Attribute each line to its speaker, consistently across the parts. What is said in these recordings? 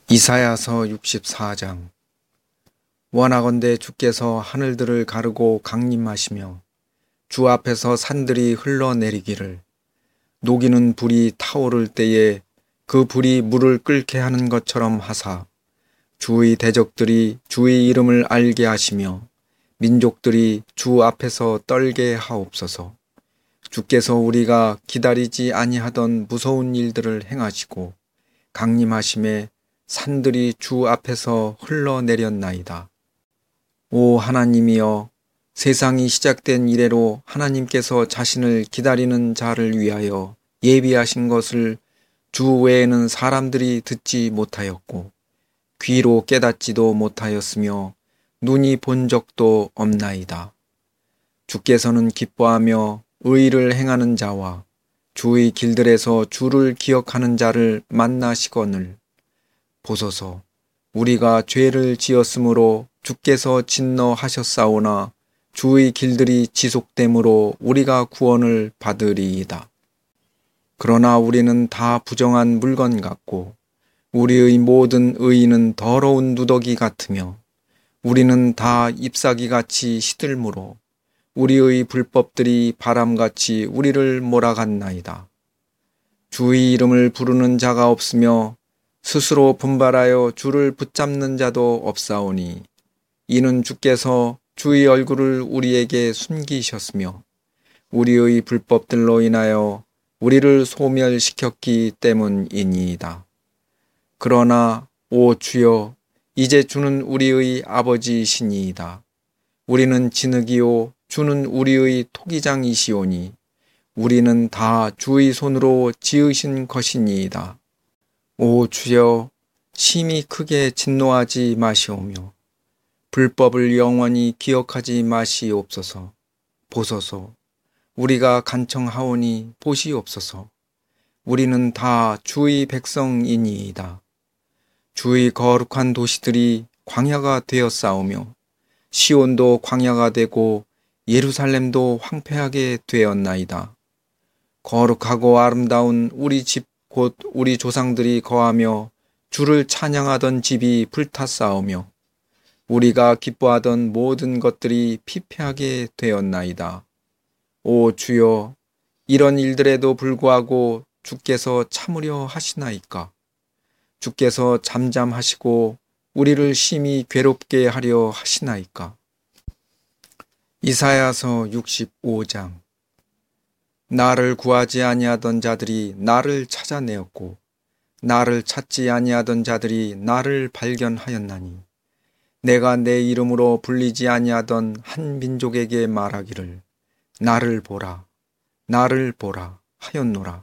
Speaker 1: 이사야서 64장. 원하건대 주께서 하늘들을 가르고 강림하시며 주 앞에서 산들이 흘러내리기를, 녹이는 불이 타오를 때에 그 불이 물을 끓게 하는 것처럼 하사 주의 대적들이 주의 이름을 알게 하시며 민족들이 주 앞에서 떨게 하옵소서. 주께서 우리가 기다리지 아니하던 무서운 일들을 행하시고 강림하심에 산들이 주 앞에서 흘러내렸나이다. 오 하나님이여, 세상이 시작된 이래로 하나님께서 자신을 기다리는 자를 위하여 예비하신 것을 주 외에는 사람들이 듣지 못하였고 귀로 깨닫지도 못하였으며 눈이 본 적도 없나이다. 주께서는 기뻐하며 의를 행하는 자와 주의 길들에서 주를 기억하는 자를 만나시거늘. 보소서, 우리가 죄를 지었으므로 주께서 진노하셨사오나 주의 길들이 지속됨으로 우리가 구원을 받으리이다. 그러나 우리는 다 부정한 물건 같고 우리의 모든 의인은 더러운 누더기 같으며 우리는 다 잎사귀같이 시들므로 우리의 불법들이 바람같이 우리를 몰아갔나이다. 주의 이름을 부르는 자가 없으며 스스로 분발하여 주를 붙잡는 자도 없사오니, 이는 주께서 주의 얼굴을 우리에게 숨기셨으며 우리의 불법들로 인하여 우리를 소멸시켰기 때문이니이다. 그러나 오 주여, 이제 주는 우리의 아버지시니이다. 우리는 진흙이요 주는 우리의 토기장이시오니 우리는 다 주의 손으로 지으신 것이니이다. 오 주여, 심히 크게 진노하지 마시오며 불법을 영원히 기억하지 마시옵소서. 보소서, 우리가 간청하오니 보시옵소서. 우리는 다 주의 백성이니이다. 주의 거룩한 도시들이 광야가 되었사오며 시온도 광야가 되고 예루살렘도 황폐하게 되었나이다. 거룩하고 아름다운 우리 집 곧 우리 조상들이 거하며 주를 찬양하던 집이 불탔사오며 우리가 기뻐하던 모든 것들이 피폐하게 되었나이다. 오 주여, 이런 일들에도 불구하고 주께서 참으려 하시나이까? 주께서 잠잠하시고 우리를 심히 괴롭게 하려 하시나이까? 이사야서 65장. 나를 구하지 아니하던 자들이 나를 찾아내었고 나를 찾지 아니하던 자들이 나를 발견하였나니, 내가 내 이름으로 불리지 아니하던 한 민족에게 말하기를 나를 보라, 나를 보라 하였노라.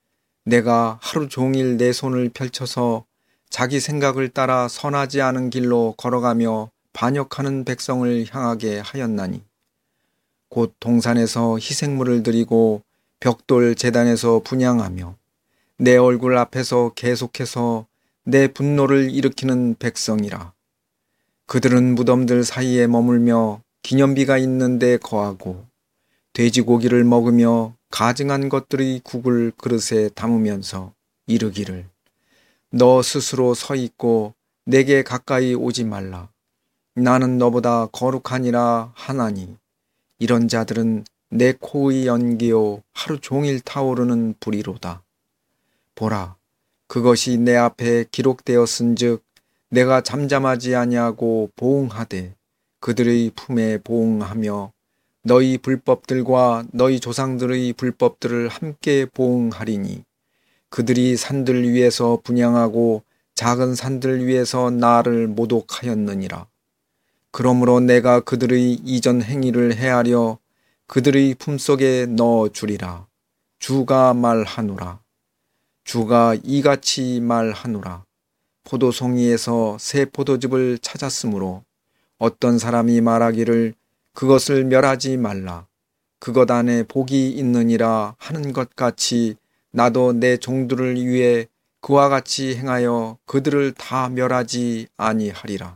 Speaker 1: 내가 하루 종일 내 손을 펼쳐서 자기 생각을 따라 선하지 않은 길로 걸어가며 반역하는 백성을 향하게 하였나니, 곧 동산에서 희생물을 드리고 벽돌 제단에서 분향하며 내 얼굴 앞에서 계속해서 내 분노를 일으키는 백성이라. 그들은 무덤들 사이에 머물며 기념비가 있는 데 거하고 돼지고기를 먹으며 가증한 것들의 국을 그릇에 담으면서 이르기를 너 스스로 서 있고 내게 가까이 오지 말라. 나는 너보다 거룩하니라 하나니, 이런 자들은 내 코의 연기요 하루 종일 타오르는 불이로다. 보라, 그것이 내 앞에 기록되었은즉 내가 잠잠하지 아니하고 보응하되 그들의 품에 보응하며 너희 불법들과 너희 조상들의 불법들을 함께 보응하리니, 그들이 산들 위에서 분향하고 작은 산들 위에서 나를 모독하였느니라. 그러므로 내가 그들의 이전 행위를 헤아려 그들의 품속에 넣어 주리라. 주가 말하노라. 주가 이같이 말하노라. 포도송이에서 새 포도즙을 찾았으므로 어떤 사람이 말하기를 그것을 멸하지 말라. 그것 안에 복이 있느니라 하는 것 같이 나도 내 종들을 위해 그와 같이 행하여 그들을 다 멸하지 아니하리라.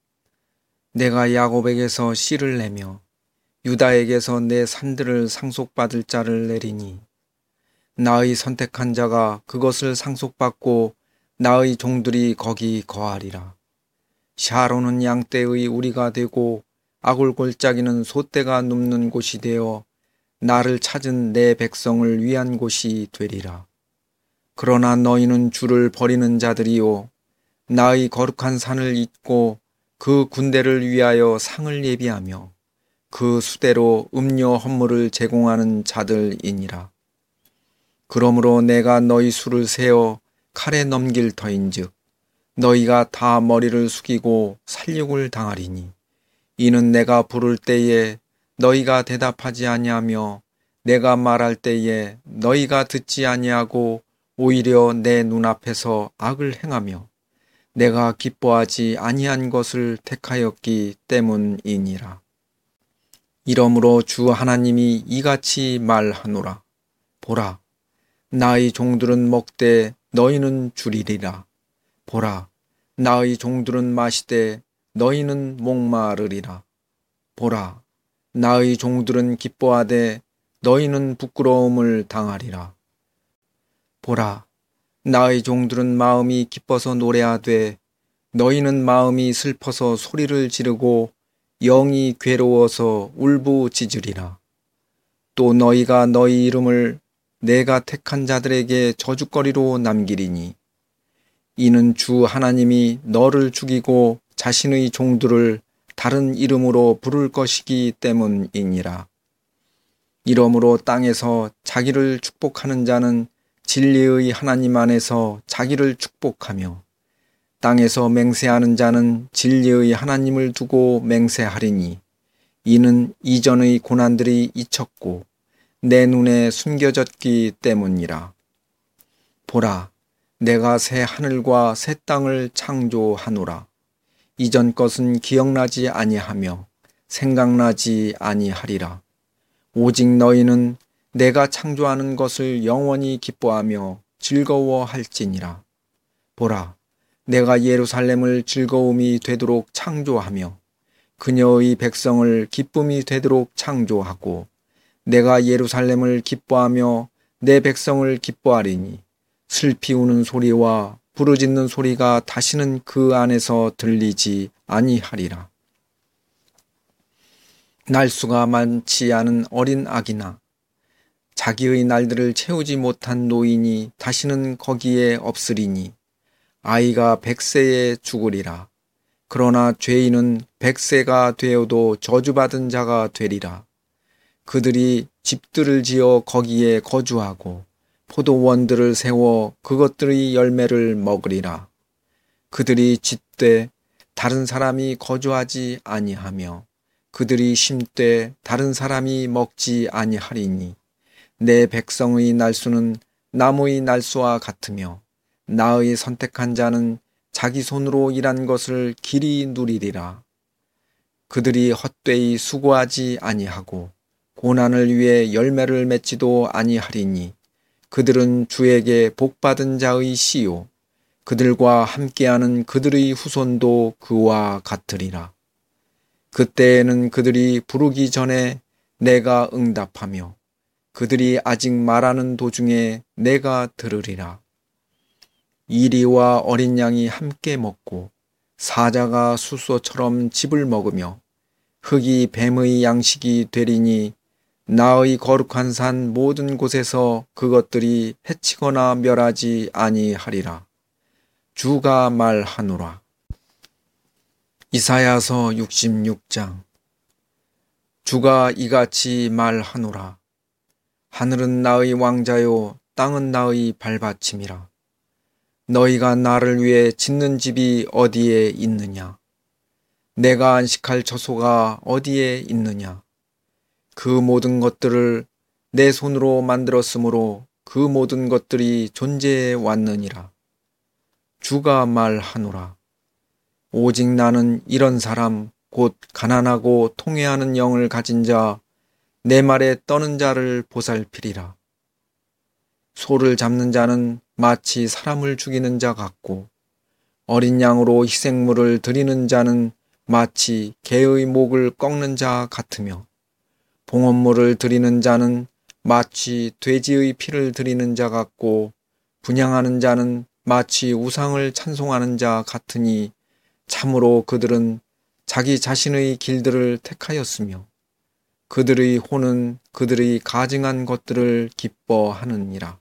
Speaker 1: 내가 야곱에게서 씨를 내며 유다에게서 내 산들을 상속받을 자를 내리니, 나의 선택한 자가 그것을 상속받고 나의 종들이 거기 거하리라. 샤론은 양떼의 우리가 되고 아굴골짜기는 소떼가 눕는 곳이 되어 나를 찾은 내 백성을 위한 곳이 되리라. 그러나 너희는 주를 버리는 자들이요 나의 거룩한 산을 잊고 그 군대를 위하여 상을 예비하며 그 수대로 음료 헌물을 제공하는 자들이니라. 그러므로 내가 너희 수를 세어 칼에 넘길 터인즉 너희가 다 머리를 숙이고 살육을 당하리니 이는 내가 부를 때에 너희가 대답하지 아니하며 내가 말할 때에 너희가 듣지 아니하고 오히려 내 눈앞에서 악을 행하며 내가 기뻐하지 아니한 것을 택하였기 때문이니라. 이러므로 주 하나님이 이같이 말하노라. 보라, 나의 종들은 먹되 너희는 줄이리라. 보라, 나의 종들은 마시되 너희는 목마르리라. 보라, 나의 종들은 기뻐하되 너희는 부끄러움을 당하리라. 보라, 나의 종들은 마음이 기뻐서 노래하되 너희는 마음이 슬퍼서 소리를 지르고 영이 괴로워서 울부짖으리라. 또 너희가 너희 이름을 내가 택한 자들에게 저주거리로 남기리니 이는 주 하나님이 너를 죽이고 자신의 종들을 다른 이름으로 부를 것이기 때문이니라. 이러므로 땅에서 자기를 축복하는 자는 진리의 하나님 안에서 자기를 축복하며 땅에서 맹세하는 자는 진리의 하나님을 두고 맹세하리니 이는 이전의 고난들이 잊혔고 내 눈에 숨겨졌기 때문이라. 보라, 내가 새 하늘과 새 땅을 창조하노라. 이전 것은 기억나지 아니하며 생각나지 아니하리라. 오직 너희는 내가 창조하는 것을 영원히 기뻐하며 즐거워할지니라. 보라, 내가 예루살렘을 즐거움이 되도록 창조하며 그녀의 백성을 기쁨이 되도록 창조하고 내가 예루살렘을 기뻐하며 내 백성을 기뻐하리니 슬피 우는 소리와 부르짖는 소리가 다시는 그 안에서 들리지 아니하리라. 날수가 많지 않은 어린 아기나 자기의 날들을 채우지 못한 노인이 다시는 거기에 없으리니 아이가 100세에 죽으리라. 그러나 죄인은 100세가 되어도 저주받은 자가 되리라. 그들이 집들을 지어 거기에 거주하고 포도원들을 세워 그것들의 열매를 먹으리라. 그들이 짓되 다른 사람이 거주하지 아니하며 그들이 심되 다른 사람이 먹지 아니하리니 내 백성의 날수는 나무의 날수와 같으며 나의 선택한 자는 자기 손으로 일한 것을 길이 누리리라. 그들이 헛되이 수고하지 아니하고 고난을 위해 열매를 맺지도 아니하리니 그들은 주에게 복받은 자의 씨요 그들과 함께하는 그들의 후손도 그와 같으리라. 그때에는 그들이 부르기 전에 내가 응답하며 그들이 아직 말하는 도중에 내가 들으리라. 이리와 어린 양이 함께 먹고 사자가 숫소처럼 즙을 먹으며 흙이 뱀의 양식이 되리니 나의 거룩한 산 모든 곳에서 그것들이 해치거나 멸하지 아니하리라. 주가 말하노라. 이사야서 66장. 주가 이같이 말하노라. 하늘은 나의 왕자요 땅은 나의 발받침이라. 너희가 나를 위해 짓는 집이 어디에 있느냐? 내가 안식할 처소가 어디에 있느냐? 그 모든 것들을 내 손으로 만들었으므로 그 모든 것들이 존재해 왔느니라. 주가 말하노라. 오직 나는 이런 사람 곧 가난하고 통회하는 영을 가진 자 내 말에 떠는 자를 보살피리라. 소를 잡는 자는 마치 사람을 죽이는 자 같고 어린 양으로 희생물을 드리는 자는 마치 개의 목을 꺾는 자 같으며 봉헌물을 드리는 자는 마치 돼지의 피를 드리는 자 같고 분향하는 자는 마치 우상을 찬송하는 자 같으니 참으로 그들은 자기 자신의 길들을 택하였으며 그들의 혼은 그들의 가증한 것들을 기뻐하느니라.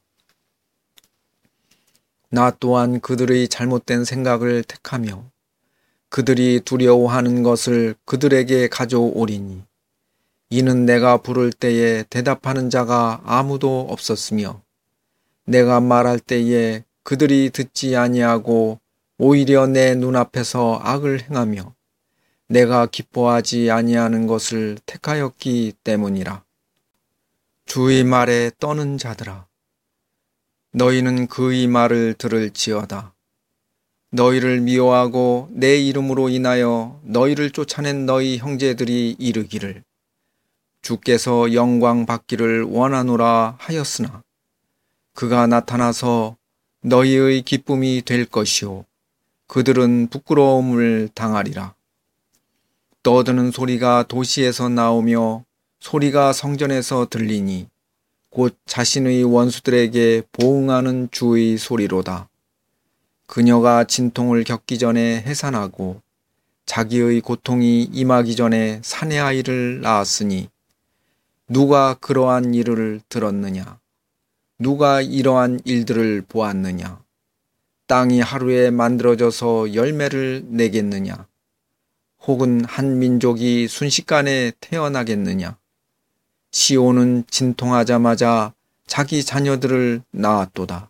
Speaker 1: 나 또한 그들의 잘못된 생각을 택하며 그들이 두려워하는 것을 그들에게 가져오리니 이는 내가 부를 때에 대답하는 자가 아무도 없었으며 내가 말할 때에 그들이 듣지 아니하고 오히려 내 눈앞에서 악을 행하며 내가 기뻐하지 아니하는 것을 택하였기 때문이라. 주의 말에 떠는 자들아, 너희는 그의 말을 들을지어다. 너희를 미워하고 내 이름으로 인하여 너희를 쫓아낸 너희 형제들이 이르기를 주께서 영광 받기를 원하노라 하였으나 그가 나타나서 너희의 기쁨이 될 것이요 그들은 부끄러움을 당하리라. 떠드는 소리가 도시에서 나오며 소리가 성전에서 들리니 곧 자신의 원수들에게 보응하는 주의 소리로다. 그녀가 진통을 겪기 전에 해산하고 자기의 고통이 임하기 전에 사내 아이를 낳았으니 누가 그러한 일을 들었느냐? 누가 이러한 일들을 보았느냐? 땅이 하루에 만들어져서 열매를 내겠느냐? 혹은 한 민족이 순식간에 태어나겠느냐? 시온은 진통하자마자 자기 자녀들을 낳았도다.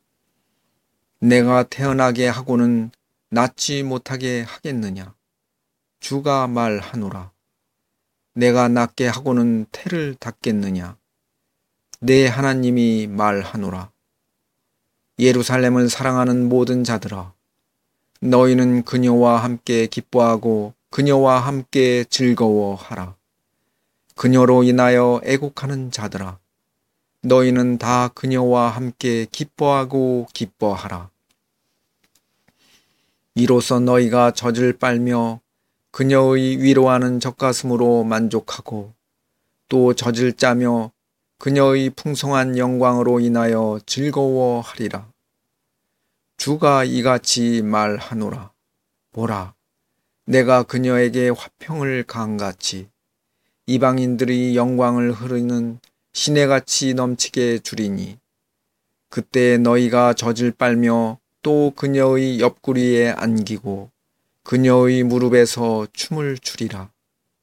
Speaker 1: 내가 태어나게 하고는 낳지 못하게 하겠느냐? 주가 말하노라. 내가 낳게 하고는 태를 닫겠느냐? 내 하나님이 말하노라. 예루살렘을 사랑하는 모든 자들아, 너희는 그녀와 함께 기뻐하고 그녀와 함께 즐거워하라. 그녀로 인하여 애곡하는 자들아, 너희는 다 그녀와 함께 기뻐하고 기뻐하라. 이로써 너희가 젖을 빨며 그녀의 위로하는 젖가슴으로 만족하고 또 젖을 짜며 그녀의 풍성한 영광으로 인하여 즐거워하리라. 주가 이같이 말하노라. 보라, 내가 그녀에게 화평을 가한같이 이방인들이 영광을 흐르는 시내같이 넘치게 주리니 그때 너희가 젖을 빨며 또 그녀의 옆구리에 안기고 그녀의 무릎에서 춤을 추리라.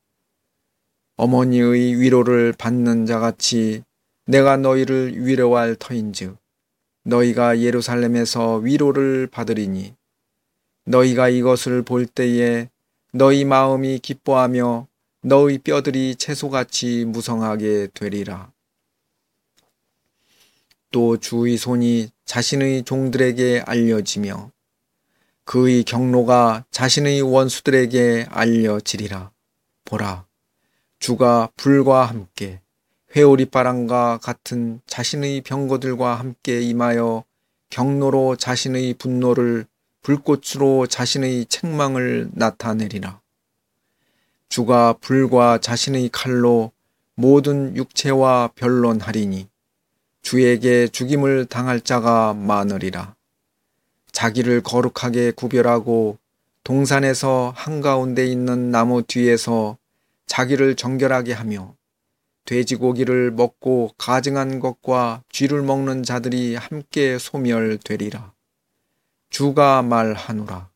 Speaker 1: 어머니의 위로를 받는 자같이 내가 너희를 위로할 터인즉 너희가 예루살렘에서 위로를 받으리니 너희가 이것을 볼 때에 너희 마음이 기뻐하며 너희 뼈들이 채소같이 무성하게 되리라. 또 주의 손이 자신의 종들에게 알려지며 그의 경로가 자신의 원수들에게 알려지리라. 보라, 주가 불과 함께 회오리바람과 같은 자신의 병거들과 함께 임하여 경로로 자신의 분노를 불꽃으로 자신의 책망을 나타내리라. 주가 불과 자신의 칼로 모든 육체와 변론하리니 주에게 죽임을 당할 자가 많으리라. 자기를 거룩하게 구별하고 동산에서 한가운데 있는 나무 뒤에서 자기를 정결하게 하며 돼지고기를 먹고 가증한 것과 쥐를 먹는 자들이 함께 소멸되리라. 주가 말하노라.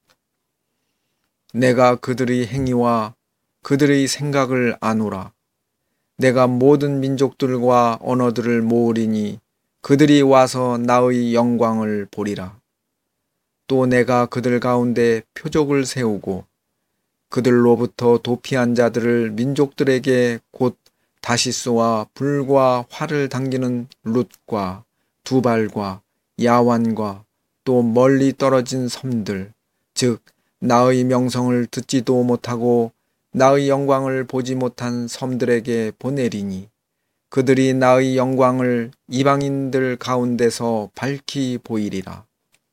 Speaker 1: 내가 그들의 행위와 그들의 생각을 아노라. 내가 모든 민족들과 언어들을 모으리니 그들이 와서 나의 영광을 보리라. 또 내가 그들 가운데 표적을 세우고 그들로부터 도피한 자들을 민족들에게 곧 다시스와 불과 활을 당기는 룻과 두발과 야완과 또 멀리 떨어진 섬들, 즉 나의 명성을 듣지도 못하고 나의 영광을 보지 못한 섬들에게 보내리니 그들이 나의 영광을 이방인들 가운데서 밝히 보이리라.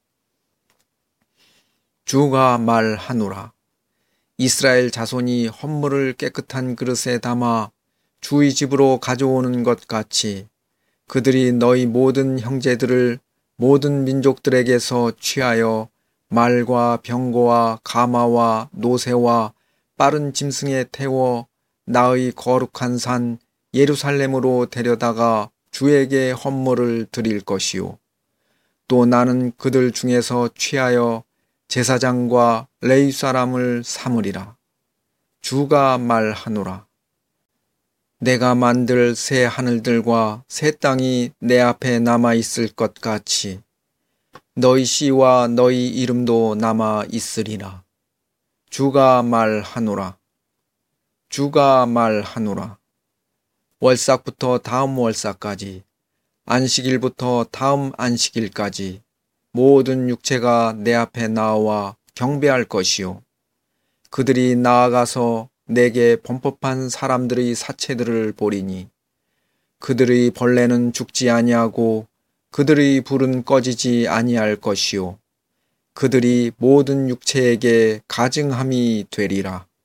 Speaker 1: 주가 말하노라. 이스라엘 자손이 헌물을 깨끗한 그릇에 담아 주의 집으로 가져오는 것 같이 그들이 너희 모든 형제들을 모든 민족들에게서 취하여 말과 병거와 가마와 노새와 빠른 짐승에 태워 나의 거룩한 산 예루살렘으로 데려다가 주에게 헌물을 드릴 것이요. 또 나는 그들 중에서 취하여 제사장과 레위 사람을 삼으리라. 주가 말하노라. 내가 만들 새 하늘들과 새 땅이 내 앞에 남아 있을 것 같이 너희 씨와 너희 이름도 남아 있으리라. 주가 말하노라. 주가 말하노라. 월삭부터 다음 월삭까지, 안식일부터 다음 안식일까지 모든 육체가 내 앞에 나와 경배할 것이요. 그들이 나아가서 내게 범법한 사람들의 사체들을 보리니 그들의 벌레는 죽지 아니하고 그들의 불은 꺼지지 아니할 것이요. 그들이 모든 육체에게 가증함이 되리라.